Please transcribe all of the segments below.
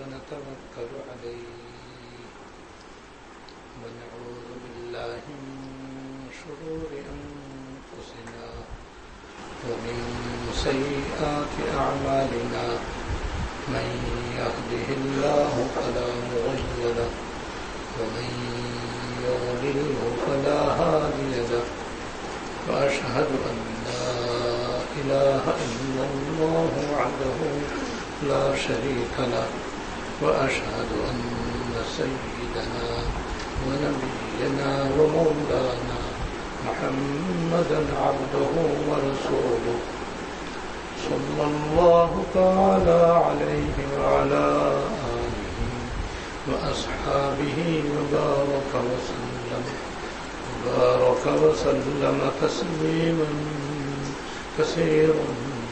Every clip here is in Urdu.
ونتوكل عليه ونعوذ بالله من شرور أنفسنا ومن سيئات أعمالنا من يهده الله فلا مضل له ومن يضلله فلا هادي له وأشهد أن لا إله إلا الله وحده لا شريك له وأشهد أن سيدنا ونبينا ومولانا محمدا عبده ورسوله صلى الله تعالى عليه وعلى آله وأصحابه وبارك وسلم تسليما كثيرا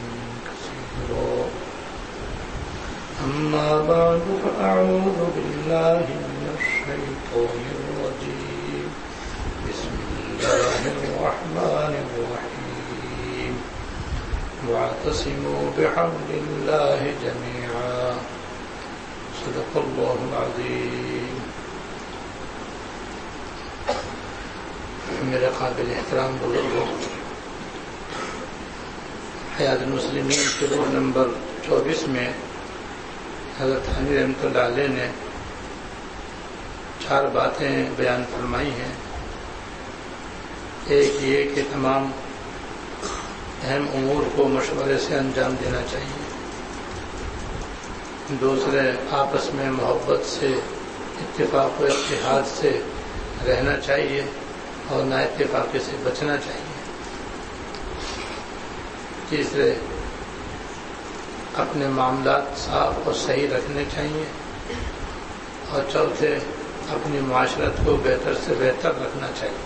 أما بعد فأعوذ بالله من الشيطان الرجيم بسم الله الرحمن الرحيم واعتصموا بحبل الله جميعا صدق الله العظيم. میرے قابل احترام بزرگوں، حیات المسلمین شروع نمبر 24 میں حضرت حنی رحمۃ اللہ علیہ نے 4 باتیں بیان فرمائی ہیں. ایک یہ کہ تمام اہم امور کو مشورے سے انجام دینا چاہیے. دوسرے، آپس میں محبت سے، اتفاق و اتحاد سے رہنا چاہیے اور نا اتفاقی سے بچنا چاہیے. تیسرے، اپنے معاملات صاف اور صحیح رکھنے چاہیے. اور چوتھے، اپنی معاشرت کو بہتر سے بہتر رکھنا چاہیے.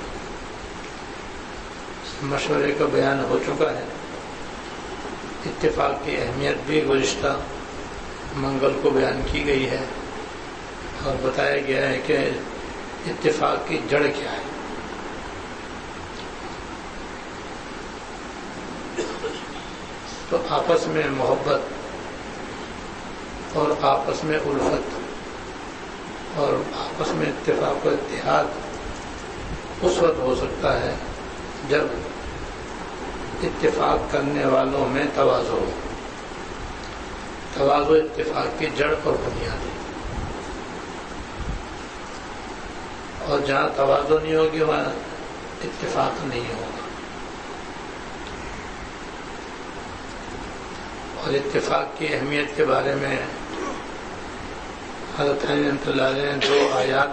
مشورے کا بیان ہو چکا ہے. اتفاق کی اہمیت بھی گزشتہ منگل کو بیان کی گئی ہے اور بتایا گیا ہے کہ اتفاق کی جڑ کیا ہے. تو آپس میں محبت اور آپس میں الفت اور آپس میں اتفاق و اتحاد اس وقت ہو سکتا ہے جب اتفاق کرنے والوں میں تواضع ہو. تواضع اتفاق کی جڑ اور بنیاد ہے. اور جہاں تواضع نہیں ہوگی وہاں اتفاق نہیں ہوگا. اور اتفاق کی اہمیت کے بارے میں حضرت حنی رحمۃ اللہ علیہ نے 2 آیات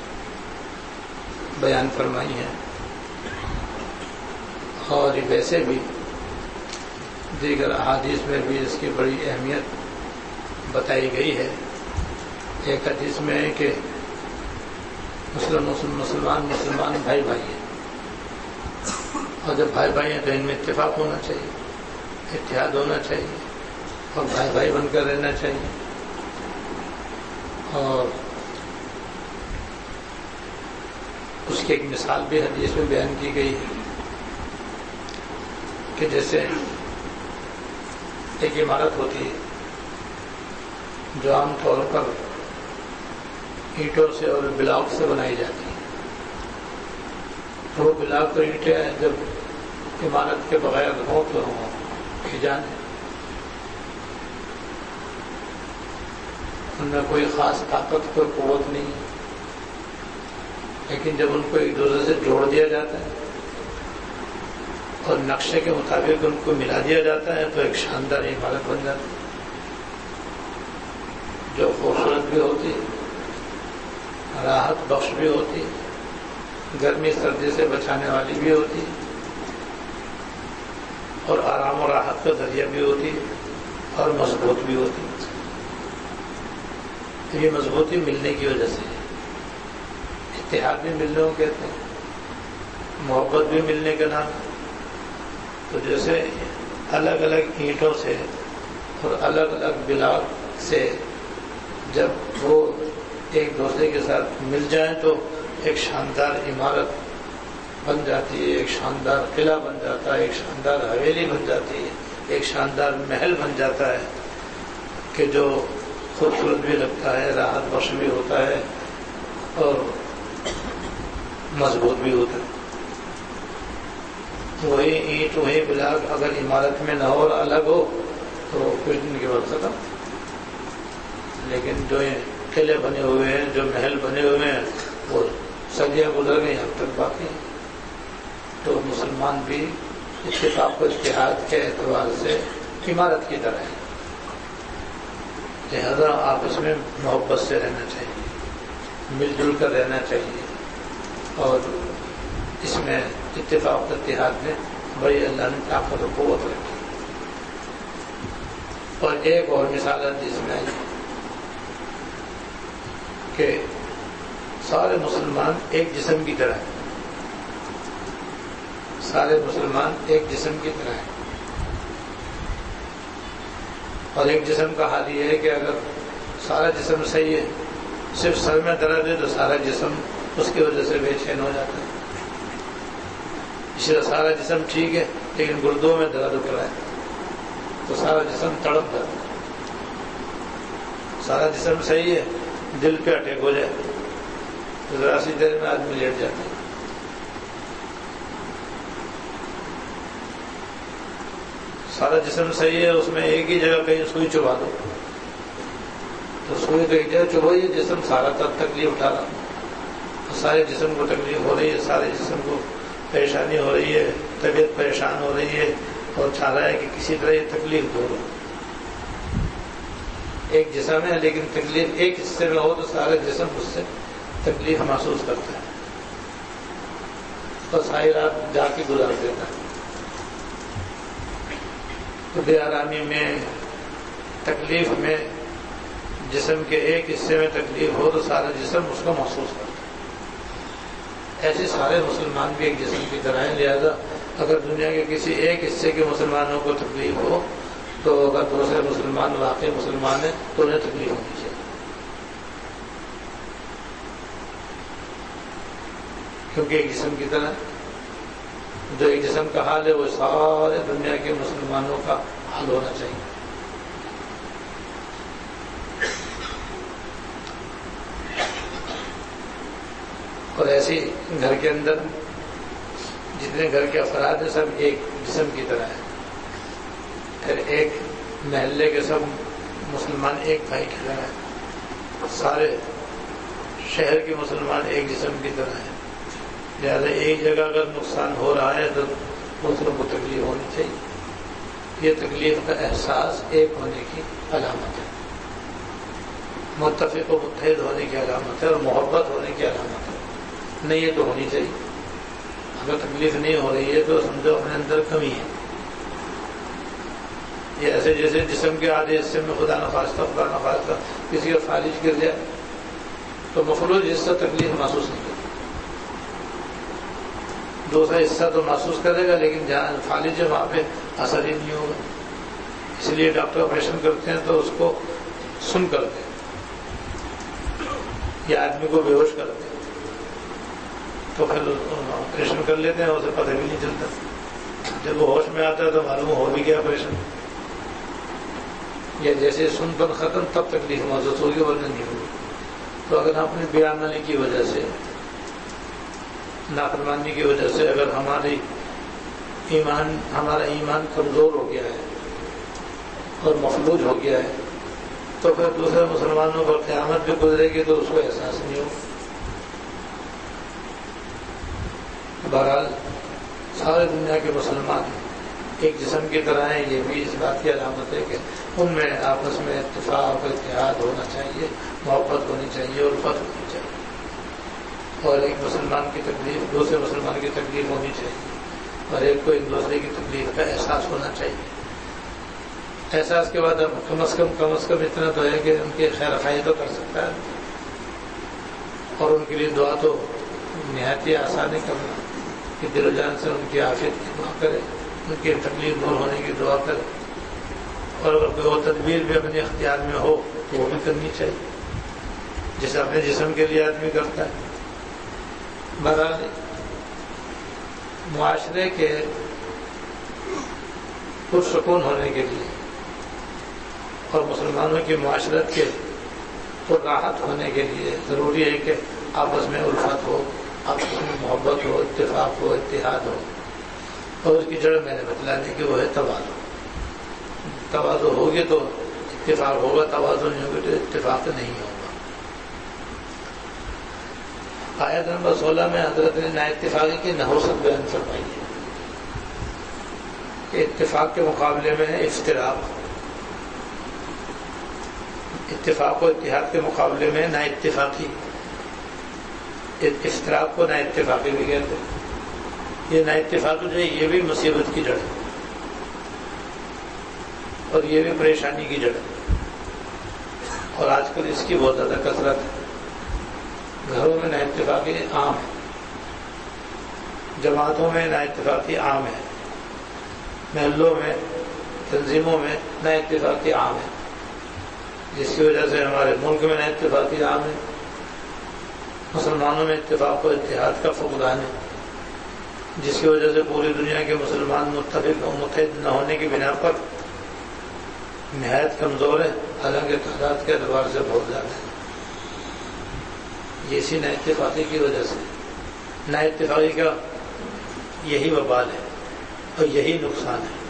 بیان فرمائی ہیں. اور ویسے بھی دیگر احادیث میں بھی اس کی بڑی اہمیت بتائی گئی ہے. ایک حدیث میں ہے کہ مسلمان بھائی ہیں، اور جب بھائی ہیں تو ان میں اتفاق ہونا چاہیے، اتحاد ہونا چاہیے اور بھائی بن کر رہنا چاہیے. اور اس کی ایک مثال بھی حدیث میں بیان کی گئی ہے کہ جیسے ایک عمارت ہوتی ہے جو عام طور پر اینٹوں سے اور بلاک سے بنائی جاتی ہے. تو وہ بلاک اور اینٹیں جب عمارت کے بغیر ہوں تو جان ہے، ان میں کوئی خاص طاقت، کوئی قوت نہیں. لیکن جب ان کو ایک دوسرے سے جوڑ دیا جاتا ہے اور نقشے کے مطابق ان کو ملا دیا جاتا ہے تو ایک شاندار عمارت بن جاتی ہے جو خوبصورت بھی ہوتی، راحت بخش بھی ہوتی، گرمی سردی سے بچانے والی بھی ہوتی اور آرام و راحت کا ذریعہ بھی ہوتی اور مضبوط بھی ہوتی. یہ مضبوطی ملنے کی وجہ سے، اتحاد بھی ملنے کو کہتے ہیں، محبت بھی ملنے کا نام. تو جیسے الگ الگ اینٹوں سے اور الگ الگ بلاک سے جب وہ ایک دوسرے کے ساتھ مل جائیں تو ایک شاندار عمارت بن جاتی ہے، ایک شاندار قلعہ بن جاتا ہے، ایک شاندار حویلی بن جاتی ہے، ایک شاندار محل بن جاتا ہے کہ جو خوبصورت بھی لگتا ہے، راحت بخش بھی ہوتا ہے اور مضبوط بھی ہوتا ہے۔ وہی اینٹ وہی بلاک اگر عمارت میں نہ ہو اور الگ ہو تو کچھ دن کے بعد ختم۔ لیکن جو قلعے بنے ہوئے ہیں، جو محل بنے ہوئے ہیں، وہ صدیاں گزر گئی اب تک باقی ہیں۔ تو مسلمان بھی اتفاق و اتحاد کے اعتبار سے عمارت کی طرح ہے، لہذا آپس میں محبت سے رہنا چاہیے، مل جل کر رہنا چاہیے، اور اس میں اتفاق و اتحاد میں بڑی اللہ نے طاقت و قوت رکھی۔ اور ایک اور مثال ہے جس میں کہ سارے مسلمان ایک جسم کی طرح ہیں، سارے مسلمان ایک جسم کی طرح ہیں، اور ایک جسم کا حال یہ ہے کہ اگر سارا جسم صحیح ہے، صرف سر میں درد ہے تو سارا جسم اس کی وجہ سے بے چین ہو جاتا ہے۔ اس لیے سارا جسم ٹھیک ہے لیکن گردوں میں درد اٹھ رہا ہے تو سارا جسم تڑپ جاتا ہے۔ سارا جسم صحیح ہے، دل پہ اٹیک ہو جائے تو ذرا سی دیر میں آدمی لیٹ جاتا ہے۔ سارا جسم صحیح ہے، اس میں ایک ہی جگہ کہیں سوئی چبھا دو تو سوئی کہیں جگہ چبھائی، جسم سارا تکلیف اٹھا رہا، سارے جسم کو تکلیف ہو رہی ہے، سارے جسم کو پریشانی ہو رہی ہے، طبیعت پریشان ہو رہی ہے اور چاہ رہا ہے کہ کسی طرح یہ تکلیف دور ہو۔ ایک جسم ہے لیکن تکلیف ایک حصے میں ہو تو سارا جسم اس سے تکلیف محسوس کرتا ہے اور ساری رات جا کے گزار دیتا ہے۔ تو بے آرامی میں، تکلیف میں، جسم کے ایک حصے میں تکلیف ہو تو سارا جسم اس کو محسوس کرتا ہے۔ ایسے سارے مسلمان بھی ایک جسم کی طرح ہیں، لہذا اگر دنیا کے کسی ایک حصے کے مسلمانوں کو تکلیف ہو تو اگر دوسرے مسلمان واقعی مسلمان ہیں تو انہیں تکلیف ہونی چاہیے، کیونکہ ایک جسم کی طرح جو ایک جسم کا حال ہے وہ سارے دنیا کے مسلمانوں کا حال ہونا چاہیے۔ اور ایسے گھر کے اندر جتنے گھر کے افراد ہیں سب ایک جسم کی طرح ہیں، پھر ایک محلے کے سب مسلمان ایک بھائی کی طرح ہیں، سارے شہر کے مسلمان ایک جسم کی طرح ہیں، لہٰذا ایک جگہ اگر نقصان ہو رہا ہے تو دوسروں کو تکلیف ہونی چاہیے۔ یہ تکلیف کا احساس ایک ہونے کی علامت ہے، متفق و متحد ہونے کی علامت ہے اور محبت ہونے کی علامت ہے۔ نہیں یہ تو ہونی چاہیے، اگر تکلیف نہیں ہو رہی ہے تو سمجھو اپنے اندر کمی ہے۔ یہ ایسے جیسے جسم کے آدھے حصے میں خدا نخواستہ کسی کا فالج گر جائے تو مفلوج حصہ تکلیف محسوس نہیں کرتا، دوسرا حصہ تو محسوس کرے گا لیکن جہاں فالج ہے وہاں پہ اثر ہی نہیں ہوگا۔ اس لیے ڈاکٹر آپریشن کرتے ہیں تو اس کو سن کرتے ہیں یا آدمی کو بے ہوش کرتے ہیں تو پھر آپریشن کر لیتے ہیں، اسے پتہ بھی نہیں چلتا، جب وہ ہوش میں آتا ہے تو معلوم ہو بھی گیا آپریشن، یا جیسے سن پر ختم تب تکلیف محسوس ہوگی ورنہ نہیں ہوگی۔ تو اگر ہم اپنی بے عملی کی وجہ سے، نافرمانی کی وجہ سے اگر ہمارا ایمان کمزور ہو گیا ہے اور مفلوج ہو گیا ہے تو پھر دوسرے مسلمانوں پر قیامت بھی گزرے گی تو اس کو احساس نہیں ہوگا۔ بہرحال سارے دنیا کے مسلمان ایک جسم کی طرح ہیں، یہ بھی اس بات کی علامت ہے کہ ان میں آپس میں اتفاق اور اتحاد ہونا چاہیے، محبت ہونی چاہیے، الفت ہونی چاہیے، اور ایک مسلمان کی تکلیف دوسرے مسلمان کی تکلیف ہونی چاہیے اور ایک کو ایک دوسرے کی تکلیف کا احساس ہونا چاہیے۔ احساس کے بعد اب کم از کم اتنا تو ہے کہ ان کی خیر خواہی تو کر سکتا ہے اور ان کے لیے دعا تو نہایت ہی آسان ہے کرنا کہ دل و جان سے ان کی عافیت کی دعا کرے، ان کی تکلیف دور ہونے کی دعا کرے، اور اگر کوئی وہ تدبیر بھی اپنے اختیار میں ہو تو وہ بھی کرنی چاہیے جیسے اپنے جسم کے لیے آدمی کرتا ہے۔ بہرحال معاشرے کے پرسکون ہونے کے لیے اور مسلمانوں کی معاشرت کے تو راحت ہونے کے لیے ضروری ہے کہ آپس میں الفت ہو، آپس میں محبت ہو، اتفاق ہو، اتحاد ہو. اور اس کی جڑ میں نے بتلا دی کہ وہ ہے تواضع. تواضع ہوگی تو اتفاق ہوگا، تواضع نہیں ہوگی تو اتفاق نہیں ہوگا. آیت نمبر 16 میں حضرت نے نا اتفاقی کی نحوست بیان فرمائی ہے کہ اتفاق کے مقابلے میں ہے افتراق، اتفاق و اتحاد کے مقابلے میں نا اتفاقی. افتراق کو نا اتفاقی بھی کہتے ہیں. یہ نا اتفاقی جو ہے یہ بھی مصیبت کی جڑ ہے اور یہ بھی پریشانی کی جڑ ہے. اور آج کل اس کی بہت زیادہ کثرت ہے. گھروں میں نا اتفاقی عام ہے، جماعتوں میں نا اتفاقی عام ہے، محلوں میں، تنظیموں میں نا اتفاقی عام ہے، جس کی وجہ سے ہمارے ملک میں نا اتفاقی عام ہے. مسلمانوں میں اتفاق و اتحاد کا فقدان ہے، جس کی وجہ سے پوری دنیا کے مسلمان متفق و متحد نہ ہونے کی بنا پر نہایت کمزور ہے، حالانکہ تعداد کے اعتبار سے بہت زیادہ ہے. یہ اسی نا اتفاقی کی وجہ سے. نا اتفاقی کا یہی وبال ہے اور یہی نقصان ہے،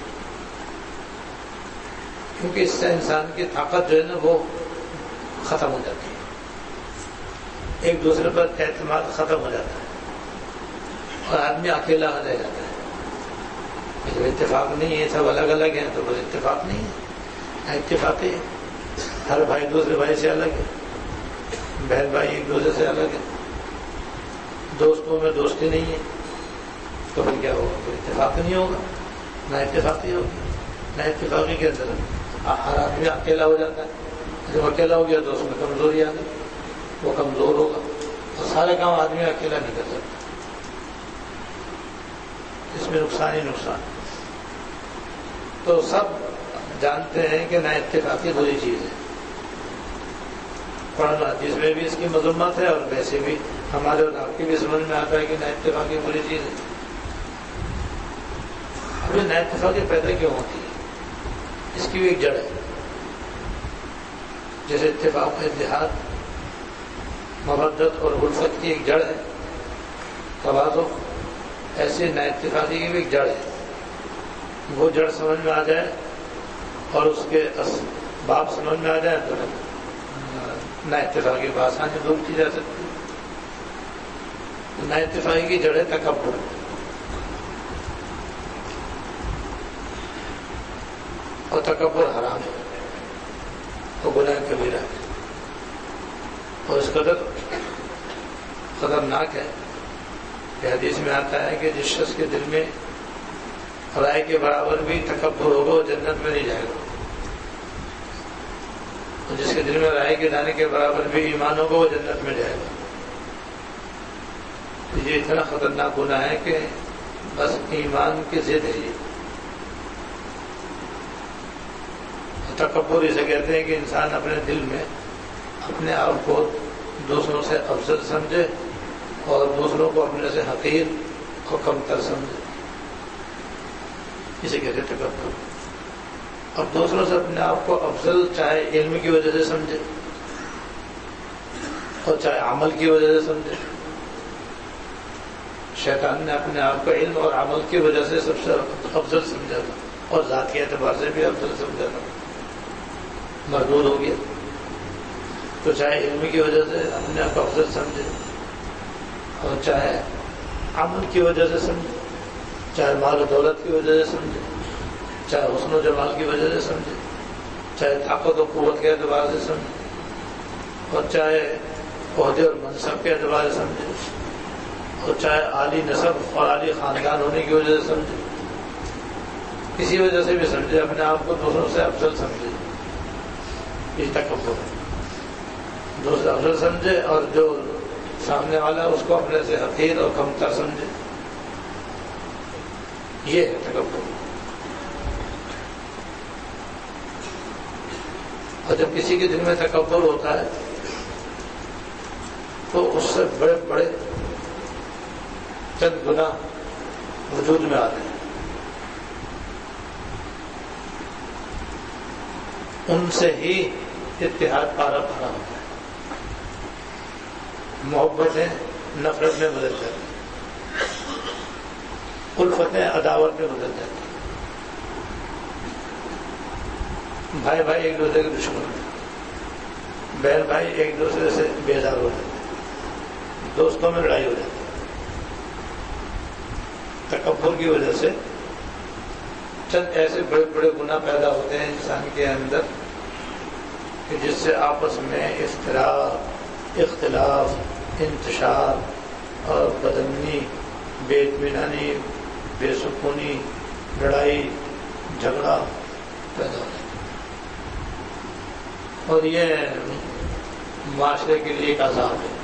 کیونکہ اس سے انسان کی طاقت جو ہے نا وہ ختم ہو جاتی ہے، ایک دوسرے پر اعتماد ختم ہو جاتا ہے اور آدمی اکیلا ہو جاتا ہے. جب اتفاق نہیں ہے، سب الگ الگ ہیں تو کوئی اتفاق نہیں ہے. اتفاقی ہے، ہر بھائی دوسرے بھائی سے الگ ہے، بہن بھائی ایک دوسرے سے الگ ہے، دوستوں میں دوستی نہیں ہے، تو پھر کیا ہوگا؟ کوئی اتفاق نہیں ہوگا، نہ اتفاقی ہوگی. نہ اتفاقی کے اندر ہر آدمی اکیلا ہو جاتا ہے. جب اکیلا ہو گیا تو اس میں کمزوری آ گئی، وہ کمزور ہوگا اور سارے کام آدمی اکیلا نہیں کر سکتا. اس میں نقصان ہی نقصان. تو سب جانتے ہیں کہ نا اتفاقی بری چیز ہے. قرآن حدیث میں بھی اس کی مذمت ہے اور ویسے بھی ہمارے اور آپ کی بھی سمجھ میں آتا ہے کہ نا اتفاقی بری چیز ہے. اب یہ نا اتفاقی پیدا کیوں ہوتی ہے؟ اس کی بھی ایک جڑ ہے. جیسے اتفاق، اتحاد، مودت اور الفت کی ایک جڑ ہے، تواضع، ایسے نا اتفاقی کی بھی ایک جڑ ہے. وہ جڑ سمجھ میں آ جائے اور اس کے اسباب سمجھ میں آ جائے تو نا اتفاقی کو آسانی دور کی جا سکتی ہے. نا اتفاقی کی جڑ ہے تکبر. اور تکبر حرام ہے، تو گناہ کبیرہ ہے اور اس قدر خطرناک ہے کہ حدیث میں آتا ہے کہ جس شخص کے دل میں رائے کے برابر بھی تکبر ہوگا وہ جنت میں نہیں جائے گا، اور جس کے دل میں رائے کے دانے کے برابر بھی ایمان ہوگا وہ جنت میں جائے گا. یہ اتنا خطرناک گناہ ہے کہ بس ایمان کی ضد ہے. یہ تکبر اسے کہتے ہیں کہ انسان اپنے دل میں اپنے آپ کو دوسروں سے افضل سمجھے اور دوسروں کو اپنے سے حقیر اور کمتر سمجھے. اسے کہتے ہیں تکبر. اب دوسروں سے اپنے آپ کو افضل چاہے علم کی وجہ سے سمجھے اور چاہے عمل کی وجہ سے سمجھے. شیطان نے اپنے آپ کو علم اور عمل کی وجہ سے سب سے افضل سمجھا تھا اور ذاتی اعتبار سے بھی افضل سمجھا تھا، مردود ہو گیا. تو چاہے علم کی وجہ سے اپنے آپ کو افضل سمجھے اور چاہے عمل کی وجہ سے سمجھے، چاہے مال و دولت کی وجہ سے سمجھے، چاہے حسن و جمال کی وجہ سے سمجھے، چاہے طاقت و قوت کے اعتبار سے سمجھے، اور چاہے عہدے اور منصب کے اعتبار سے سمجھے، اور چاہے عالی نسب اور عالی خاندان ہونے کی وجہ سے سمجھے. کسی وجہ سے بھی سمجھے، اپنے آپ کو دوسروں سے افضل سمجھے. یہ تکبر ہے. دوسرے افضل سمجھے اور جو سامنے والا اس کو اپنے سے حقیر اور کمتر سمجھے. یہ ہے تکبر. اور جب کسی کے دل میں تکبر ہوتا ہے تو اس سے بڑے بڑے چند گناہ وجود میں آتے ہیں. ان سے ہی اتحاد پارا پارا ہوتا ہے. محبتیں نفرت میں بدل جاتی، الفتیں عداوت میں بدل جاتی، بھائی بھائی ایک دوسرے کے دشمن ہوتے، بہن بھائی ایک دوسرے سے بیزار ہو جاتے، دوستوں میں لڑائی ہو جاتی۔ تکبر کی وجہ سے چند ایسے بڑے بڑے گناہ پیدا ہوتے ہیں انسان کے اندر کہ جس سے آپس میں اختلاف، انتشار اور بدامنی، بے اطمینانی، بے سکونی، لڑائی جھگڑا پیدا ہوتا ہے، اور یہ معاشرے کے لیے ایک عذاب ہے،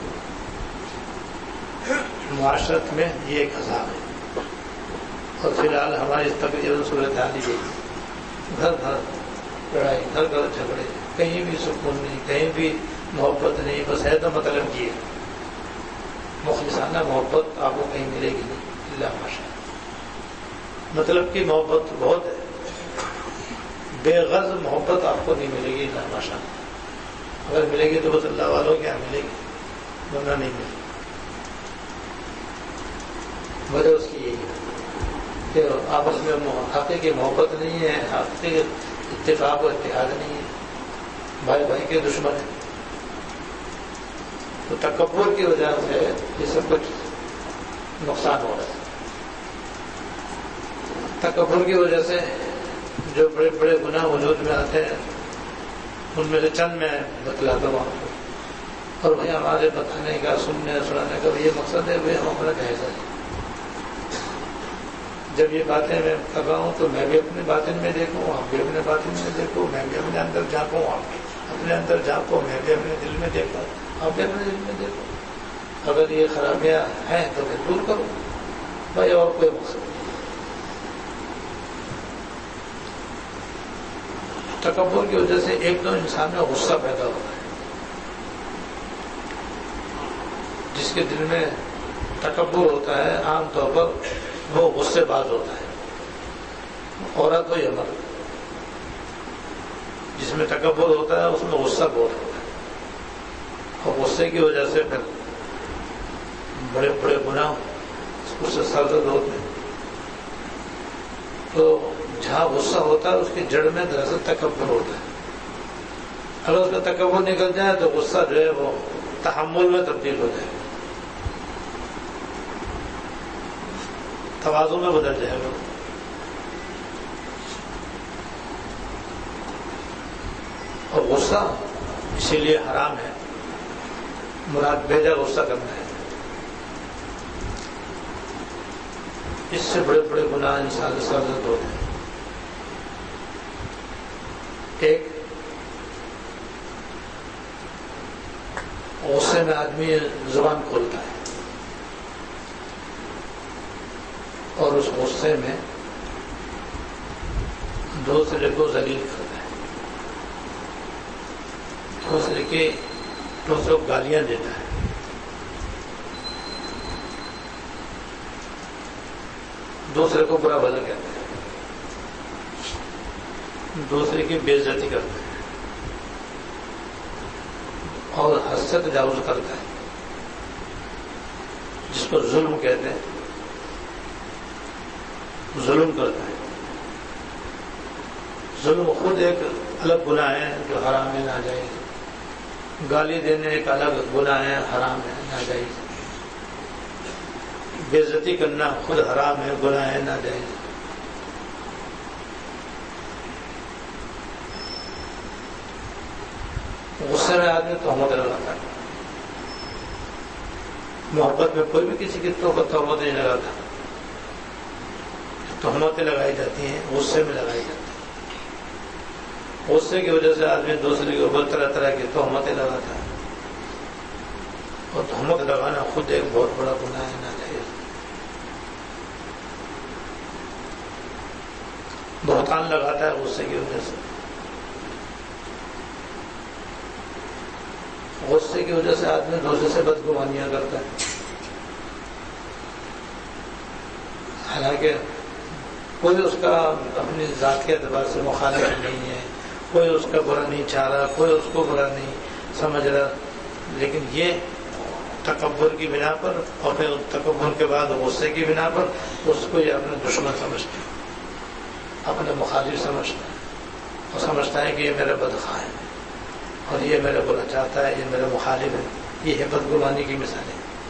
معاشرت میں یہ ایک عذاب ہے۔ اور فی الحال ہماری تقریباً صورتحال یہ گھر گھر لڑائی، گھر گھر جھگڑے، کہیں بھی سکون نہیں، کہیں بھی محبت نہیں، بس ہے تو مطلب کی ہے، مخلصانہ محبت آپ کو کہیں ملے گی نہیں الا ماشاء اللہ۔ مطلب کی محبت بہت ہے، بے غرض محبت آپ کو نہیں ملے گی الا ماشاء اللہ۔ اگر ملے گی تو بس اللہ والوں کے یہاں ملے گی، ورنہ نہیں ملے گی۔ وجہ اس کی یہی ہے کہ آپس میں حقیقی محبت نہیں ہے، حقیقی اتفاق و اتحاد نہیں ہے، بھائی بھائی کے دشمن ہیں۔ تو تکبر کی وجہ سے یہ سب کچھ نقصان ہو رہا ہے۔ تکبر کی وجہ سے جو بڑے بڑے گناہ وجود میں آتے ہیں ان میں سے چند میں بتلاتا ہوں آپ کو، اور بھائی ہمارے بتانے کا، سننے سنانے کا یہ مقصد ہے، وہ ہم اپنا جائزہ ہے۔ جب یہ باتیں میں کر رہا ہوں تو میں بھی اپنے باطن میں دیکھوں، آپ بھی اپنے باطن میں دیکھو، میں بھی اپنے اندر جھانکوں، آپ اپنے اندر جھانکو، میں بھی اپنے دل میں دیکھوں، آپ بھی اپنے دل میں دیکھو۔ اگر یہ خرابیاں ہیں تو پھر دور کرو بھائی، اور کوئی مقصد نہیں۔ تکبر کی وجہ سے ایک تو انسان میں غصہ پیدا ہوتا ہے، جس کے دل میں تکبر ہوتا ہے عام طور پر وہ غصے باز ہوتا ہے، عورت ہو یا مرد، جس میں تکبر ہوتا ہے اس میں غصہ بہت ہوتا ہے، اور غصے کی وجہ سے پھر بڑے بڑے گناہ اس سے سرزد ہوتے ہیں۔ تو جہاں غصہ ہوتا ہے اس کی جڑ میں دراصل تکبر ہوتا ہے، اگر اس کا تکبر نکل جائے تو غصہ جو ہے وہ تحمل میں تبدیل ہو جائے گا، تواضع میں بدل جائے گا۔ اور غصہ اسی لیے حرام ہے، مراد بے جا غصہ کرنا ہے۔ اس سے بڑے بڑے گناہ انسان سے سرزد ہوتے ہیں۔ ایک غصے میں آدمی زبان کھولتا ہے اور اس غصے میں دوسرے کو ذلیل کرتا ہے، دوسرے کو گالیاں دیتا ہے، دوسرے کو برا بھلا کہتا ہے، دوسرے کی بے عزتی کرتا ہے اور حد سے تجاوز کرتا ہے، جس کو ظلم کہتے ہیں، ظلم کرتا ہے۔ ظلم خود ایک الگ گناہ ہے جو حرام ہے، ناجائز۔ گالی دینے ایک الگ گناہ ہے، حرام ہے، ناجائز۔ بے عزتی کرنا خود حرام ہے، گناہ ہے، ناجائز۔ غصے میں آدمی تہمت لگاتا ہے، محبت میں کوئی بھی کسی کی تہمت نہیں لگاتا، تہمتیں لگائی جاتی ہیں غصے میں لگائی جاتی ہیں۔ غصے کی وجہ سے آدمی دوسرے کے اوپر طرح طرح کی تہمتیں لگاتا ہے، اور تہمت لگانا خود ایک بہت بڑا گناہ ہے، ناجائز۔ بہتان لگاتا ہے غصے کی وجہ سے، غصے کی وجہ سے آدمی دوسرے سے بدگمانیاں کرتا ہے، حالانکہ کوئی اس کا اپنی ذات کے اعتبار سے مخالف نہیں ہے، کوئی اس کا برا نہیں چاہ رہا، کوئی اس کو برا نہیں سمجھ رہا، لیکن یہ تکبر کی بنا پر اور پھر تکبر کے بعد غصے کی بنا پر اس کو یہ اپنے دشمن سمجھتے ہیں، اپنے مخالف سمجھتا ہے، اور سمجھتا ہے کہ یہ میرا بدخواہ ہے اور یہ میرا برا چاہتا ہے، یہ میرا مخالف ہے. یہ ہے بدگمانی کی مثالیں.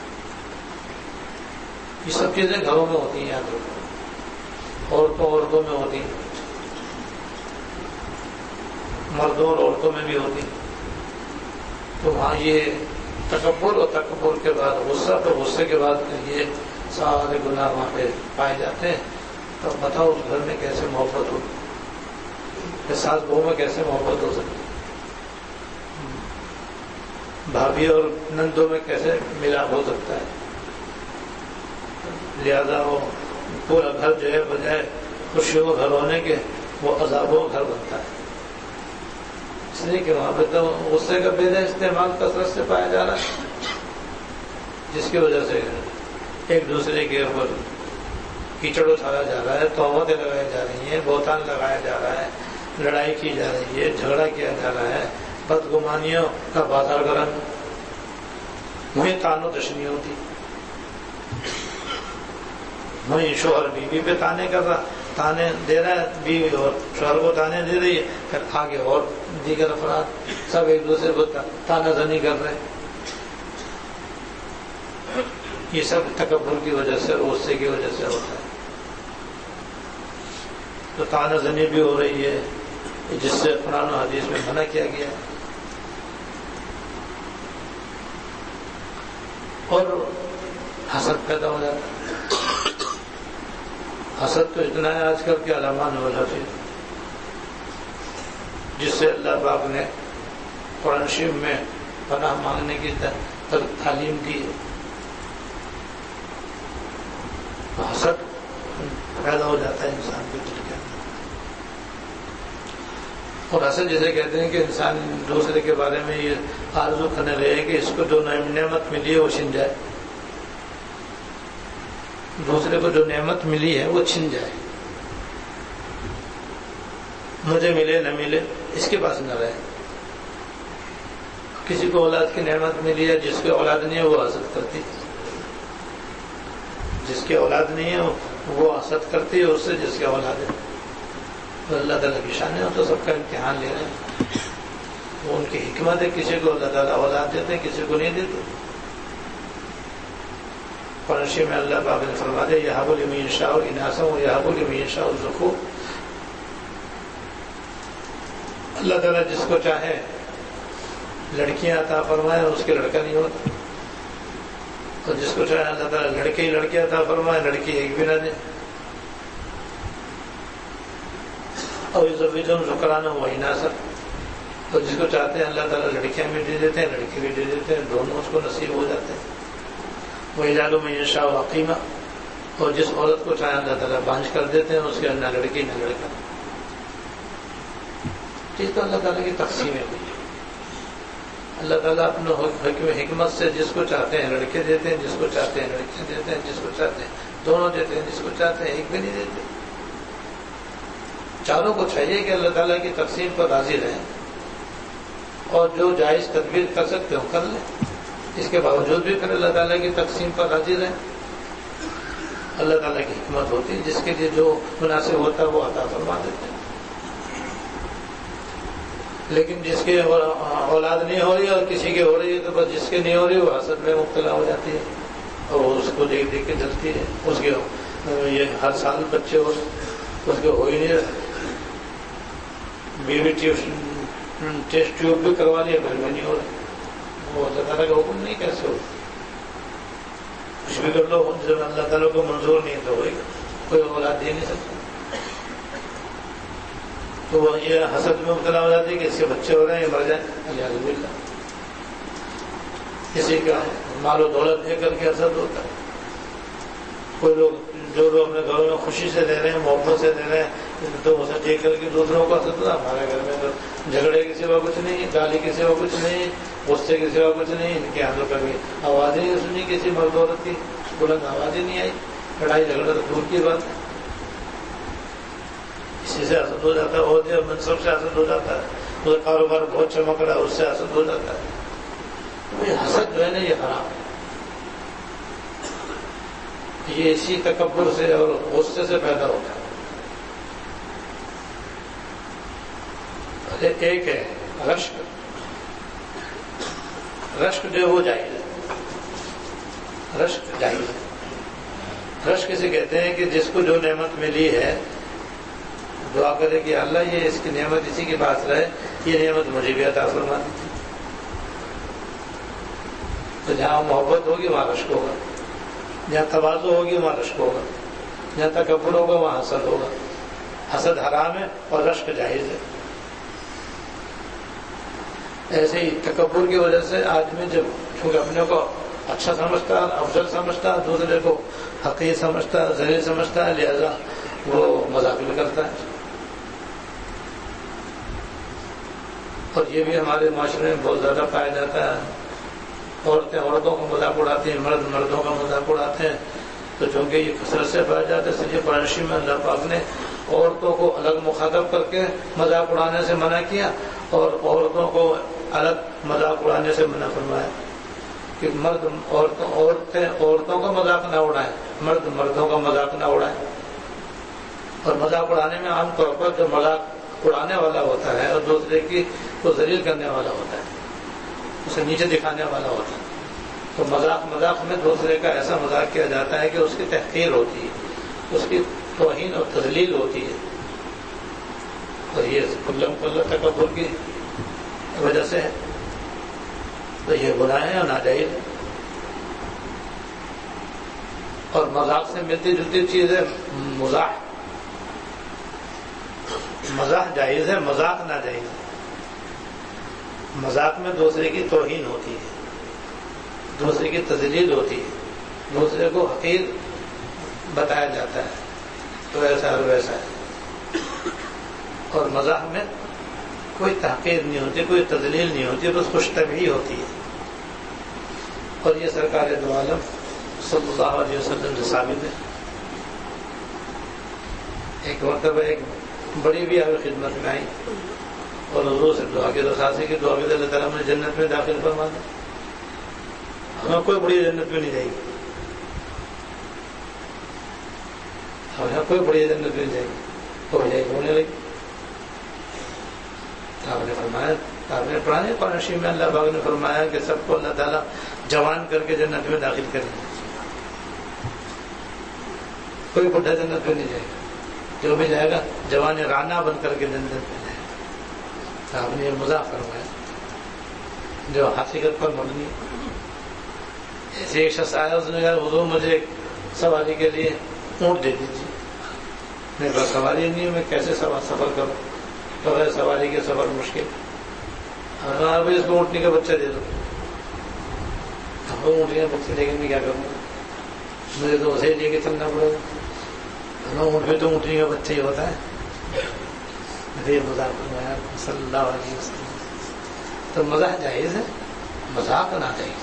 یہ سب چیزیں گھروں میں ہوتی ہیں، یاد رکھو، عورتوں میں ہوتی ہیں، مردوں اور عورتوں میں بھی ہوتی. تو وہاں یہ تکبر اور تکبر کے بعد غصہ، تو غصے کے بعد یہ سارے گناہ وہاں پہ پائے جاتے ہیں. تو بتاؤ اس گھر میں کیسے محبت ہو، ساس بہو میں کیسے محبت ہو سکتی، بھابھی اور نندوں میں کیسے ملاپ ہو سکتا ہے. لہذا وہ پورا گھر جو ہے بجائے خوشیوں کا گھر ہونے کے وہ عذابوں کا گھر بنتا ہے. اس لیے کہ وہاں پہ تو غصے کا بے استعمال کثرت سے پایا جا رہا ہے، جس کی وجہ سے ایک دوسرے کے اوپر کیچڑ اچھالا جا رہا ہے، تہمتیں لگائی جا رہی ہیں، بہتان لگایا جا رہا ہے، لڑائی کی جا رہی ہے، جھگڑا کیا جا رہا ہے، بدگمانیوں کا بازار گرم، وہیں تان و تشنی ہوتی، وہیں شوہر بیوی پہ تانے کر رہا، تانے دے رہا ہے بیوی اور شوہر کو تانے دے رہی ہے، پھر آگے اور دیگر افراد سب ایک دوسرے کو تانا زنی کر رہے ہیں. یہ سب تکبر کی وجہ سے، غصے کی وجہ سے ہوتا ہے. تو تانا زنی بھی ہو رہی ہے، جس سے قرآن و حدیث میں منع کیا گیا ہے. اور حسد پیدا ہو جاتا ہے. حسد تو اتنا ہے آج کل کے علمان والحفیظ، جس سے اللہ پاک نے قرآن شریف میں پناہ مانگنے کی تعلیم دی ہے. حسد پیدا ہو جاتا ہے انسان کے دل کے اندر. اور حسد جسے کہتے ہیں کہ انسان دوسرے کے بارے میں یہ آرزو کرنے لگے کہ اس کو جو نعمت ملی ہے وہ چھن جائے، دوسرے کو جو نعمت ملی ہے وہ چھن جائے، مجھے ملے نہ ملے اس کے پاس نہ رہے. کسی کو اولاد کی نعمت ملی ہے، جس کی اولاد نہیں ہے وہ حسد کرتی، جس کی اولاد نہیں ہے وہ حسد کرتی ہے اس سے جس کی اولاد ہے. تو اللہ تعالیٰ کی شان ہے، تو سب کا امتحان لے رہے ہیں. وہ ان کی حکمت ہے، کسی کو اللہ تعالیٰ اولاد دیتے ہیں، کسی کو نہیں دیتے. قرآن میں اللہ پاک نے فرما دیا یہب لمن یشاء اناثا ویہب لمن یشاء الذکور. اللہ تعالیٰ جس کو چاہے لڑکیاں عطا فرمائے اس کے لڑکا نہیں ہوتا، اور جس کو چاہے اللہ تعالیٰ لڑکے ہی لڑکے عطا فرمائے لڑکی ایک بھی نہ دے. اور یزوجہم ذکرانا واناثا، تو جس کو چاہتے ہیں اللہ تعالیٰ لڑکیاں بھی دے دیتے ہیں لڑکے بھی دے دیتے ہیں، دونوں اس کو نصیب ہو جاتے ہیں. وَيَجْعَلُ مَن يَشَاءُ عَقِيمًا، اور جس عورت کو چاہے اللہ تعالیٰ بانجھ کر دیتے ہیں، اس کے نہ لڑکی نہ لڑکا. یہ تو اللہ تعالیٰ کی تقسیم ہے. اللہ تعالیٰ اپنے حکمت سے جس کو چاہتے ہیں لڑکے دیتے ہیں، جس کو چاہتے ہیں لڑکیاں دیتے ہیں، جس کو چاہتے ہیں دونوں دیتے ہیں، جس کو چاہتے ہیں ایک بھی نہیں دیتے. چاروں کو چاہیے کہ اللہ تعالیٰ کی تقسیم پر راضی رہیں، اور جو جائز تدبیر کر سکتے ہو کر لیں. اس کے باوجود بھی پھر اللہ تعالیٰ کی تقسیم پر راضی رہیں. اللہ تعالیٰ کی حکمت ہوتی ہے، جس کے لیے جو مناسب ہوتا ہے وہ عطا فرما دیتے ہیں. لیکن جس کے اولاد نہیں ہو رہی اور کسی کی ہو رہی ہے تو بس جس کے نہیں ہو رہی وہ حسد میں مبتلا ہو جاتی ہے، اور وہ اس کو دیکھ دیکھ کے جلتی ہے. اس کے یہ ہر سال بچے ہو اس کے ہو ہی نہیں رہے. بیوی ٹیسٹ ٹیوب بھی کروا لیا گھر میں نہیں ہو رہا. وہ اللہ تعالیٰ کا حکم نہیں کیسے ہو، کچھ بھی کر لو جب اللہ تعالیٰ کو منظور نہیں تو ہوئے گا، کوئی اولاد دے نہیں سکتا. تو وہ یہ حسد میں مبتلا ہو جاتی ہے کہ اس کے بچے ہو رہے ہیں یہ مر جائیں، اعوذ باللہ. کسی کا مال و دولت دے کر کے حسد ہوتا ہے. کوئی لوگ جو لوگ اپنے گھروں میں خوشی سے دے رہے ہیں، محبت سے دے رہے ہیں، تو اسے دیکھ کر کے دوسروں کو حسد ہوتا ہے. ہمارے گھر میں تو جھگڑے کے سوا کچھ نہیں، گالی کے سوا کچھ نہیں، غصے کے سوا کچھ نہیں. ان کے یہاں تو کبھی آوازیں نہیں سنی کسی مرد عورت کی، بلند آوازیں نہیں آئی. لڑائی جھگڑا تو دور کی بات ہے. اسی سے حسد ہو جاتا ہے، عہدے اور منصب سے حسد ہو جاتا ہے. اس کا کاروبار بہت چمک رہا ہے اس سے حسد ہو جاتا ہے. یہ حسد جو ہے نا یہ حرام ہے. یہ اسی تکبر سے اور غصے سے پیدا ہوتا ہے. ایک ہے رشک. رشک جو ہے وہ جائز ہے. رشک جائز ہے. رشک اسے کہتے ہیں کہ جس کو جو نعمت ملی ہے دعا کرے کہ اللہ یہ اس کی نعمت اسی کے پاس رہے, یہ نعمت مجھے بھی عطا فرما دی. تو جہاں محبت ہوگی وہاں رشک ہوگا, جہاں تواضع ہوگی وہاں رشک ہوگا, جہاں تکبر ہوگا وہاں حسد ہوگا. حسد حرام ہے اور رشک جائز ہے. ایسے ہی تکبر کی وجہ سے آدمی جب چونکہ اپنے کو اچھا سمجھتا ہے, افضل سمجھتا ہے, دوسرے کو حقیر سمجھتا ہے, ذلیل سمجھتا ہے, لہذا وہ مذاق بھی کرتا ہے. اور یہ بھی ہمارے معاشرے میں بہت زیادہ پایا جاتا ہے. عورتیں عورتوں کا مذاق اڑاتی ہیں, مرد مردوں کا مذاق اڑاتے ہیں. تو چونکہ یہ کثرت سے پایا جاتا ہے اس لیے قرآن شریف میں اللہ پاک نے عورتوں کو الگ مخاطب کر کے مذاق اڑانے سے منع کیا اور عورتوں کو الگ مذاق اڑانے سے منع فرمایا کہ مرد عورتیں عورتوں کا مذاق نہ اڑائیں, مرد مردوں کا مذاق نہ اڑائیں. اور مذاق اڑانے میں عام طور پر جو مذاق اڑانے والا ہوتا ہے اور دوسرے کی کو ذلیل کرنے والا ہوتا ہے, اسے نیچے دکھانے والا ہوتا ہے. تو مذاق میں دوسرے کا ایسا مذاق کیا جاتا ہے کہ اس کی تحقیر ہوتی ہے, اس کی توہین اور تذلیل ہوتی ہے. اور یہ کلّ تکبر کی وجہ سے ہے. تو یہ گناہ ہے اور ناجائز ہے. اور مذاق سے ملتی جلتی چیز ہے مزاح. مزاح جائز ہے, مذاق ناجائز ہے. مذاق میں دوسرے کی توہین ہوتی ہے, دوسرے کی تذلیل ہوتی ہے, دوسرے کو حقیر بتایا جاتا ہے تو ایسا اور ویسا ہے. اور مزاح میں کوئی تحقیر نہیں ہوتی, کوئی تذلیل نہیں ہوتی, بس خوش طبعی ہوتی ہے. اور یہ سرکار دو عالم صلی اللہ علیہ وسلم سے ثابت ہے. ایک مرتبہ ایک بڑی بھی آپ خدمت میں آئی اور حضور سے دعا کی درخواست کی دعا کی اللہ تعالیٰ نے جنت میں داخل فرما دیا. ہمیں کوئی بڑی جنت میں نہیں جائے گی, ہمیں کوئی بڑی جنت میں نہیں جائے گی, تو ہو جائے گی ہونے لگی. آپ نے فرمایا, آپ نے پرانے قرآن شریف میں اللہ پاک نے فرمایا کہ سب کو اللہ تعالیٰ جوان کر کے جنت میں داخل کرے. کوئی بڑھا جنت میں نہیں جائے گا, جو بھی جائے گا جوان رانا بن کر کے جنت میں جائے گا. آپ نے یہ مذاق فرمایا جو حقیقت پر مبنی. ایسے ایک شخص آیا, اس نے کہا حضور مجھے ایک سواری کے لیے اونٹ دے دیجیے. میرے پاس سواری نہیں ہے, میں کیسے سفر کروں, بغیر سواری کے سفر مشکل. اس کو اونٹنی کا بچہ دے دو. اونٹنی کا بچہ لے کے میں کیا کروں, مجھے تو اسے لے کے چلنا پڑے گا. اونٹ میں تو اونٹنی کا بچہ ہی ہوتا ہے. یہ مذاق فرمایا صلی اللہ علیہ وسلم. تو مزاح جائز ہے, مذاق ناجائز.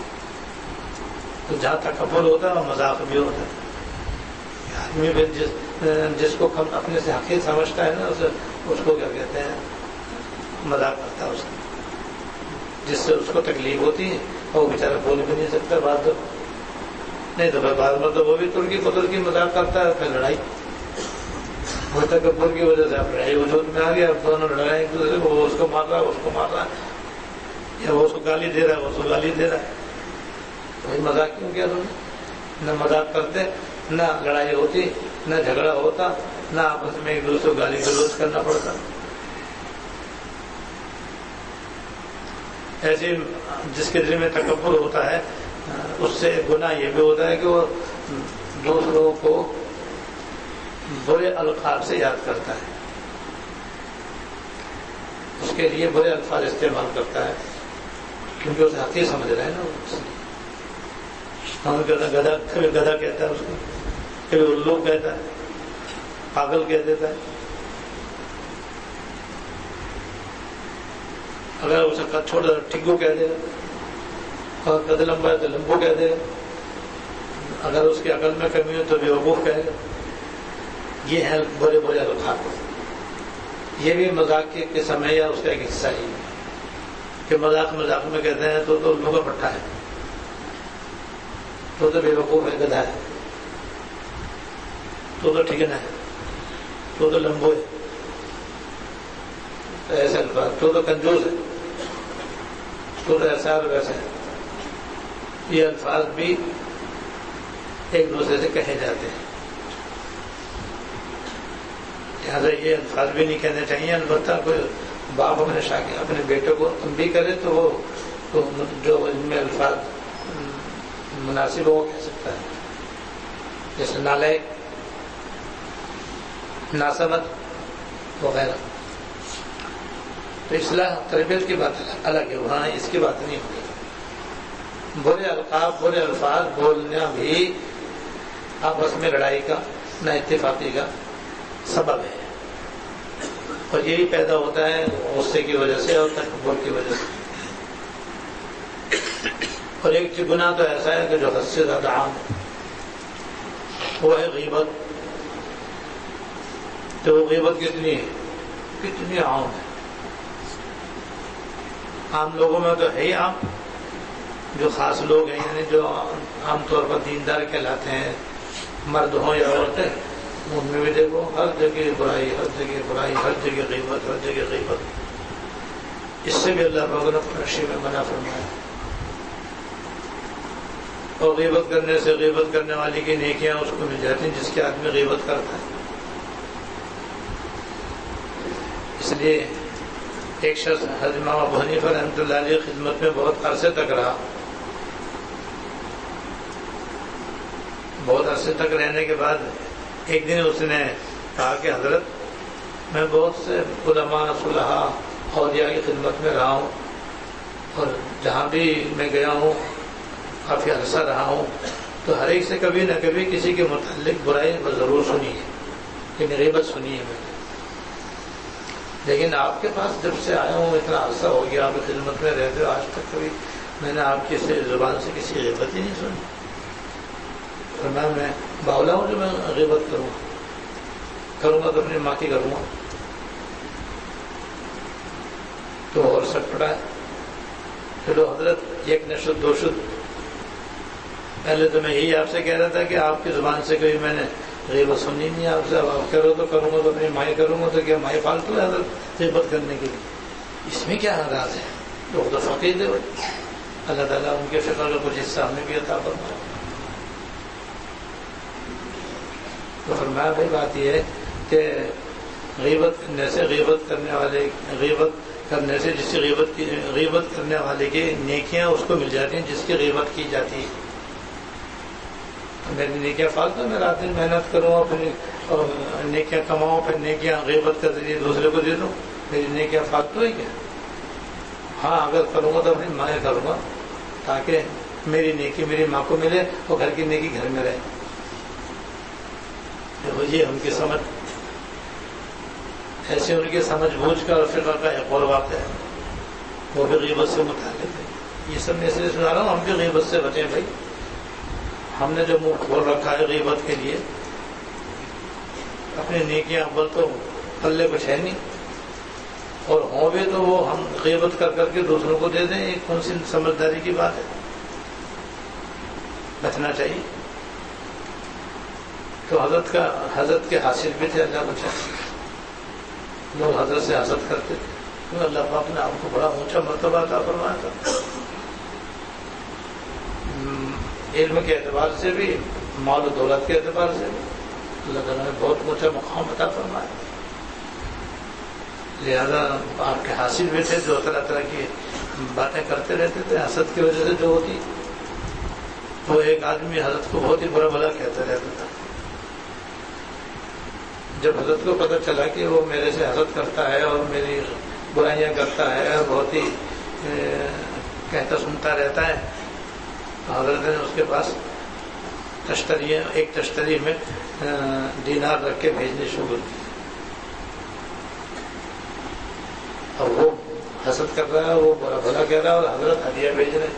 تو جہاں تکبر ہوتا ہے وہ مذاق بھی ہوتا ہے. آدمی جس کو اپنے سے حقیر سمجھتا ہے نا, اس کو کیا کہتے ہیں, مذاق کرتا ہے اس کو, جس سے اس کو تکلیف ہوتی ہے اور وہ بیچارہ بول بھی نہیں سکتا بات. تو نہیں تو بعد میں تو وہ بھی ترکی قدر کی مذاق کرتا ہے. پھر لڑائی وہ تکبر کی وجہ سے اب لڑائی وجود میں آ گیا. اب دونوں لڑائی ایک دوسرے کو, وہ اس کو مار رہا ہے, اس کو مار رہا ہے, یا وہ اس کو گالی دے رہا ہے, وہ اس کو گالی دے رہا ہے. وہی مذاق کیوں کیا تم نے؟ نہ مذاق کرتے, نہ لڑائی ہوتی, نہ جھگڑا ہوتا, نہ آپس میں ایک دوسرے کو گالی گلوچ کرنا پڑتا. ایسے جس کے دل میں تکبر ہوتا ہے اس سے گناہ یہ بھی ہوتا ہے کہ وہ دوسروں کو برے الفاظ سے یاد کرتا ہے, اس کے لیے برے الفاظ استعمال کرتا ہے کیونکہ اسے حقیر سمجھ رہے ہیں نا. ہم گدھا, کبھی گدھا کہتا ہے اس کو, کبھی الو کہتا ہے, پاگل کہہ دیتا ہے. اگر اسے چھوٹا ٹھگو کہہ دے گا, اور قد لمبا ہے تو لمبو کہہ دے گا, اگر اس کی عقل میں کمی ہو تو بیوقوف کہے گا. یہ ہے برے برے الفاظ. یہ بھی مذاق کے قسم ہے یا اس کا ایک حصہ ہی ہے کہ مذاق میں کہتے ہیں تو الو کا پٹھا ہے, تو بیوقوف ہے, گدھا ہے. تو ٹھیکنا ہے، تو لمبو ہے، تو ایسے الفاظ، تو کنجوس ہے، تو ایسا اور ویسا ہے، یہ الفاظ بھی ایک دوسرے سے کہے جاتے ہیں، لہٰذا یہ الفاظ بھی نہیں کہنے چاہیے۔ البتہ کوئی باپ اپنے بیٹے کو بھی کرے تو وہ جو ان میں الفاظ مناسب ہو وہ کہہ سکتا ہے، جیسے نالائق، ناسمجھ وغیرہ۔ تو اصلاح تربیت کی بات الگ ہے، وہاں اس کی بات نہیں ہوگی۔ برے القاب، برے الفاظ بولنا بھی آپس میں لڑائی کا، نہ اتفاقی کا سبب ہے، اور یہی پیدا ہوتا ہے غصے کی وجہ سے اور تکبر کی وجہ سے۔ اور ایک گناہ تو ایسا ہے کہ جو حد سے زیادہ عام ہے، وہ ہے غیبت۔ تو وہ غیبت کتنی ہے، کتنی عام ہے۔ عام لوگوں میں تو ہے ہی عام، جو خاص لوگ ہیں، یعنی جو عام طور پر دیندار کہلاتے ہیں، مرد ہوں یا عورتیں، ان میں بھی دیکھو ہر جگہ برائی، ہر جگہ برائی، ہر جگہ غیبت، ہر جگہ غیبت۔ اس سے بھی اللہ پاک نے قرآن میں منع فرمایا۔ اور غیبت کرنے سے، غیبت کرنے والی کی نیکیاں اس کو مل جاتی ہیں جس کے آدمی غیبت کرتا ہے۔ اس لیے ایک شخص حضرت امام ابو حنیفہ رحمۃ اللہ علیہ خدمت میں بہت عرصے تک رہا۔ بہت عرصے تک رہنے کے بعد ایک دن اس نے کہا کہ حضرت، میں بہت سے علماء، صلحاء، اولیاء کی خدمت میں رہا ہوں، اور جہاں بھی میں گیا ہوں کافی عرصہ رہا ہوں، تو ہر ایک سے کبھی نہ کبھی کسی کے متعلق برائی ضرور سنی ہے، کہ غیبت سنی ہے میں نے، لیکن آپ کے پاس جب سے آیا ہوں اتنا عرصہ ہو گیا، آپ کی خدمت میں رہتے ہو، آج تک کبھی میں نے آپ کی زبان سے کسی غیبت ہی نہیں سنی۔ میں باولا ہوں جو میں غیبت کروں گا تو اپنی ماں کی کروں گا۔ تو اور سٹ پڑا ہے، چلو حضرت ایک نہ شد دو شد، پہلے تو میں یہی آپ سے کہہ رہا تھا کہ آپ کی زبان سے کبھی میں نے غیبت سنی نہیں آپ سے، اب آپ کہہ رہے تو کروں گا تو اپنی مائی کروں گا، تو کیا مائی فالتو ہے حضرت غیبت کرنے کے لیے؟ اس میں کیا راز ہے؟ لوگ تو فقیر ہے، اللہ تعالیٰ ان کے فقر کا کچھ حصہ ہمیں بھی عطا فرمائے۔ تو فرمایا بھائی بات یہ ہے کہ غیبت کرنے سے، غیبت کرنے سے جس کی غیبت کرنے والے کی نیکیاں اس کو مل جاتی ہیں جس کی غیبت کی جاتی ہے۔ میری نیکیاں فالتو، میں رات دن محنت کروں، اپنی نیکیاں کماؤں، پھر نیکیاں غیبت کے ذریعے دوسرے کو دے دوں، میری نیکیاں فالتو ہے کیا؟ ہاں اگر کروں گا تو اپنی ماں کروں گا، تاکہ میری نیکی میری ماں کو ملے اور گھر کی نیکی گھر میں رہے۔ یہ ان کی سمجھ، ایسے ان کی سمجھ بوجھ کا اور فقہ کا ایک اور واقعہ ہے، وہ بھی غیبت سے متعلق ہے۔ یہ سب میں اس لیے سنا رہا ہوں، ہم بھی غیبت سے بچیں بھائی۔ ہم نے جو منہ کھول رکھا ہے غیبت کے لیے، اپنی نیکیاں اول تو پلے کچھ ہے نہیں، اور ہوں بھی تو وہ ہم غیبت کر کر کے دوسروں کو دے دیں، یہ کون سی سمجھداری کی بات ہے؟ بچنا چاہیے۔ تو حضرت کے حاصل بھی تھے، اللہ کو چاہیے، لوگ حضرت سے حسد کرتے تھے، کیوں اللہ پاک نے آپ کو بڑا اونچا مرتبہ عطا فرمایا تھا، علم کے اعتبار سے بھی، مال و دولت کے اعتبار سے بھی اللہ تعالیٰ نے بہت اونچا مقام عطا فرمایا، لہذا آپ کے حاصل بھی تھے جو طرح طرح کی باتیں کرتے رہتے تھے، حسد کی وجہ سے جو ہوتی، تو ایک آدمی حضرت کو بہت ہی برا بھلا کہتا رہتا تھا۔ جب حضرت کو پتہ چلا کہ وہ میرے سے حسد کرتا ہے اور میری برائیاں کرتا ہے اور بہت ہی کہتا سنتا رہتا ہے، تو حضرت نے اس کے پاس ایک تشتری میں دینار رکھ کے بھیجنے شروع کی، اور وہ حسد کر رہا ہے، وہ برا بھلا کہہ رہا ہے، اور حضرت ہدیہ بھیج رہے ہیں۔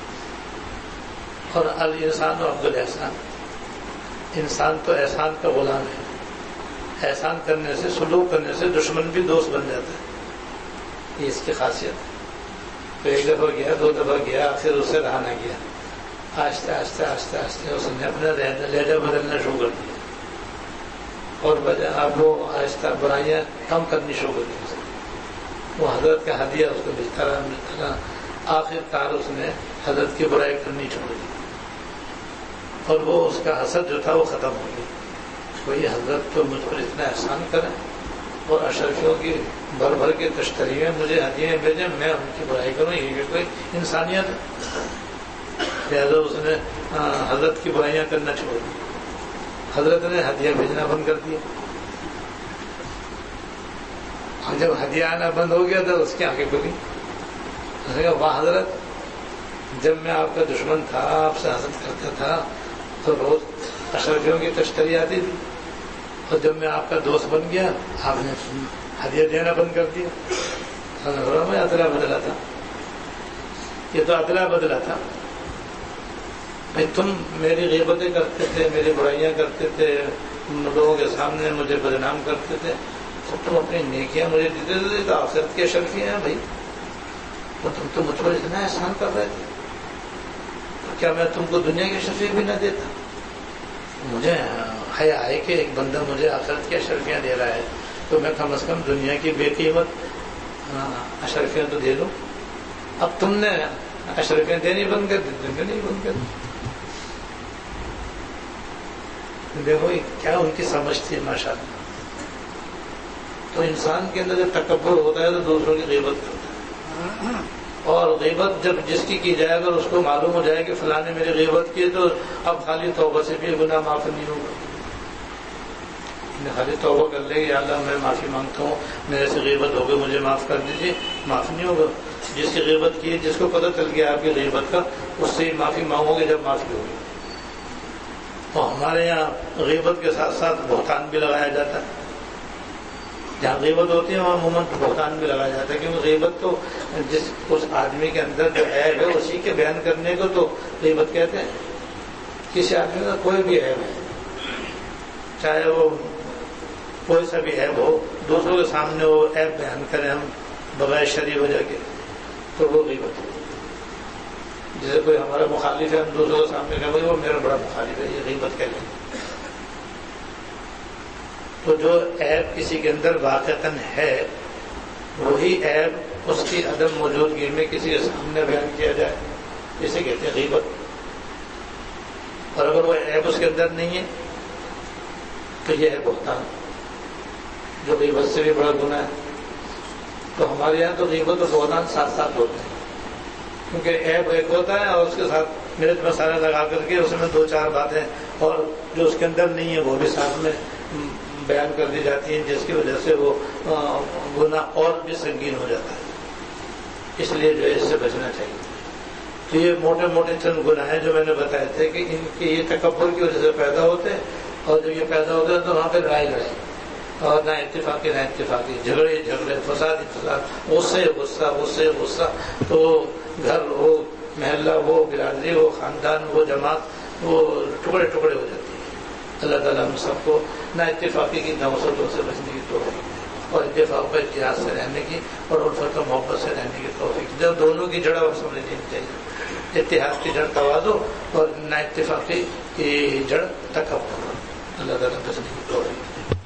اور الانسان و عبد الاحسان، انسان تو احسان کا غلام ہے، احسان کرنے سے، سلوک کرنے سے دشمن بھی دوست بن جاتا ہے، یہ اس کی خاصیت ہے۔ تو ایک دفعہ گیا، دو دفعہ گیا، آخر اس سے رہا نہ گیا، آہستہ آہستہ آہستہ آہستہ اس نے اپنا لہجہ بدلنا شروع کر دیا، اور اب وہ آہستہ برائیاں کم کرنی شروع کر دی. وہ حضرت کا ہدیہ اس کو ملتا رہا. آخر کار اس نے حضرت کی برائی کرنی چھوڑ دی اور وہ اس کا حسد جو تھا وہ ختم ہو گیا. وہی حضرت تو مجھ پر اتنا احسان کریں اور اشرفیوں کی بھر بھر کے تشتری میں مجھے ہدیے بھیجیں, میں ان کی برائی کروں, یہ کوئی انسانیت ہے. لہٰذا اس نے حضرت کی برائیاں کرنا چھوڑ دی. حضرت نے ہدیہ بھیجنا بند کر دیا. اور جب ہدیہ آنا بند ہو گیا تو اس کی آنکھیں کھلی. اس نے کہا واہ حضرت, جب میں آپ کا دشمن تھا, آپ سے حسد کرتا تھا تو روز اشرفیوں کی تشتری آتی تھی, اور جب میں آپ کا دوست بن گیا آپ نے ہدیہ دینا بند کر دیا. میں ادلا بدلا تھا, یہ تو ادلا بدلا تھا. بھائی تم میری غیبتیں کرتے تھے, میری برائیاں کرتے تھے, لوگوں کے سامنے مجھے بدنام کرتے تھے, تو تم اپنی نیکیاں مجھے دیتے تھے تو آخرت کی اشرفیاں ہیں بھائی. تو تم تو مجھ پر اتنا احسان کر رہے تھے, تو کیا میں تم کو دنیا کی اشرفیاں بھی نہ دیتا؟ مجھے حیا ہے کہ ایک بندہ مجھے آخرت کی اشرفیاں دے رہا ہے تو میں کم از کم دنیا کی بے قیمت اشرفیاں تو دے دوں. اب تم نے اشرفیاں دینی بند کر دی, دنیا نہیں بند کر دی. دیکھو کیا ان کی سمجھ تھی ماشاء اللہ. تو انسان کے اندر جب تکبر ہوتا ہے تو دوسروں کی غیبت کرتا ہے, اور غیبت جب جس کی جائے اگر اس کو معلوم ہو جائے کہ فلاں نے میری غیبت کی تو اب خالی توبہ سے بھی گناہ معاف نہیں ہوگا. خالی توبہ کر لے یا اللہ میں معافی مانگتا ہوں, میرے سے غیبت ہو گئی, مجھے معاف کر دیجیے. معاف نہیں ہوگا. جس کی غیبت کی, جس کو پتہ چل گیا آپ کی غیبت کا, اس سے معافی مانگو گے جب معافی ہوگی. اور ہمارے یہاں غیبت کے ساتھ ساتھ بہتان بھی لگایا جاتا ہے. جہاں غیبت ہوتی ہے وہاں عموماً بہتان بھی لگایا جاتا ہے, کیونکہ غیبت تو جس اس آدمی کے اندر جو عیب ہے اسی کے بیان کرنے کو تو غیبت کہتے ہیں. کسی آدمی کا کوئی بھی عیب ہے, چاہے وہ کوئی سا بھی عیب ہو, دوسروں کے سامنے وہ عیب بیان کریں ہم بغیر شرعی وجہ کے, تو وہ غیبت ہے. جیسے کوئی ہمارا مخالف ہے, ہم دوسروں کے سامنے کہیں بھائی وہ میرا بڑا مخالف ہے, یہ غیبت کہہ لیں. تو جو عیب کسی کے اندر واقعتاً ہے وہی عیب اس کی عدم موجودگی میں کسی کے سامنے بیان کیا جائے, اسے کہتے ہیں غیبت. اور اگر وہ عیب اس کے اندر نہیں ہے تو یہ ہے بہتان, جو غیبت سے بھی بڑا گناہ ہے. تو ہمارے یہاں تو غیبت اور بہتان ساتھ ساتھ ہوتے ہیں, کیونکہ عیب ایک ہوتا ہے اور اس کے ساتھ مرچ مسالہ لگا کر کے اس میں دو چار باتیں اور جو اس کے اندر نہیں ہے وہ بھی ساتھ میں بیان کر دی جاتی ہیں, جس کی وجہ سے وہ گناہ اور بھی سنگین ہو جاتا ہے. اس لیے جو ہے اس سے بچنا چاہیے. تو یہ موٹے موٹے چند گناہ ہیں جو میں نے بتائے تھے کہ ان کے یہ تکبر کی وجہ سے پیدا ہوتے ہیں, اور جب یہ پیدا ہوتے ہیں تو وہاں پہ لڑائی اور نہ اتفاقی نہ اتفاقی, جھگڑے فساد غصے غصہ. تو گھر ہو, محلہ ہو, برادری ہو, خاندان ہو, جماعت, وہ ٹکڑے ٹکڑے ہو جاتی ہیں. اللہ تعالیٰ ہم سب کو نہ اتفاقی کی نوسطوں سے بچنے کی توفیق اور اتفاق و اتحاد سے رہنے کی اور الفت و محبت سے رہنے کی توفیق. جب دونوں کی جڑ اور سمجھ لینی چاہیے, اتحاد کی جڑ تواضع اور نہ اتفاقی کی جڑ تکبر. اللہ تعالیٰ بچنے کی توفیق.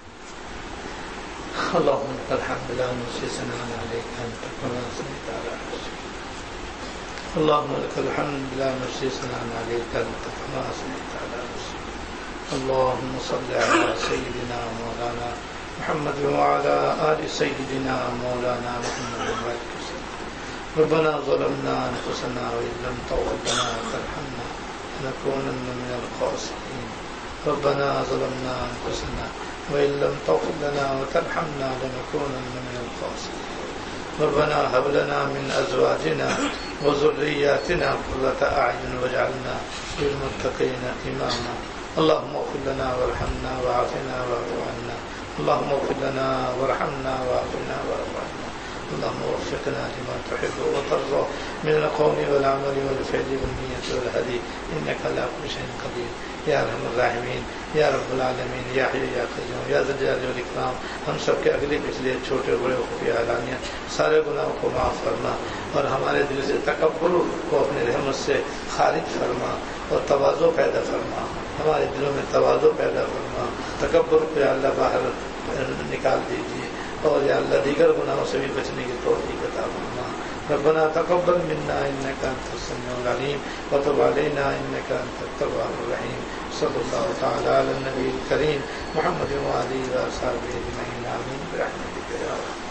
اللهم لك الحمد لا نحصي ثناء عليك انت كما اثنيت على نفسك. اللهم لك الحمد لا نحصي ثناء عليك انت كما اثنيت على نفسك. اللهم صل على سيدنا مولانا محمد وعلى ال سيدنا مولانا محمد وبارك وسلم. ربنا ظلمنا انفسنا وان لم تغفر لنا وترحمنا لنكونن من الخاسرين. ربنا ظلمنا انفسنا وإن لم تغفر لنا وترحمنا لنكونن من الخاسرين. ربنا هب لنا من أزواجنا وذرياتنا قرة أعين واجعلنا للمتقين إماما. اللهم اغفر لنا وارحمنا وعافنا واعف عنا. اللهم اغفر لنا وارحمنا وعافنا واعف عنا. اللهم وفقنا لما تحب وترضى من القول والعمل والفعل والنية والهدي إنك على كل شيء قدير یا ارحم الراحمین یا رب العالمین یا حی یا قیوم یا ذا الجلال والاکرام. ہم سب کے اگلے پچھلے چھوٹے بڑے خفیہ اعلانیہ سارے گناہوں کو معاف فرما اور ہمارے دل سے تکبر کو اپنے رحمت سے خارج فرما اور تواضع پیدا فرما. ہمارے دلوں میں تواضع پیدا فرما. تکبر کو یا اللہ باہر نکال دیجیے اور یا اللہ دیگر گناہوں سے بھی بچنے کی توفیق عطا فرما. ربنا تقبل منا انك انت السميع العليم وتب علينا انك انت التواب الرحيم. صلى الله تعالى على النبي الكريم محمد وآله وصحبه اجمعين آمين برحمتك يا رب.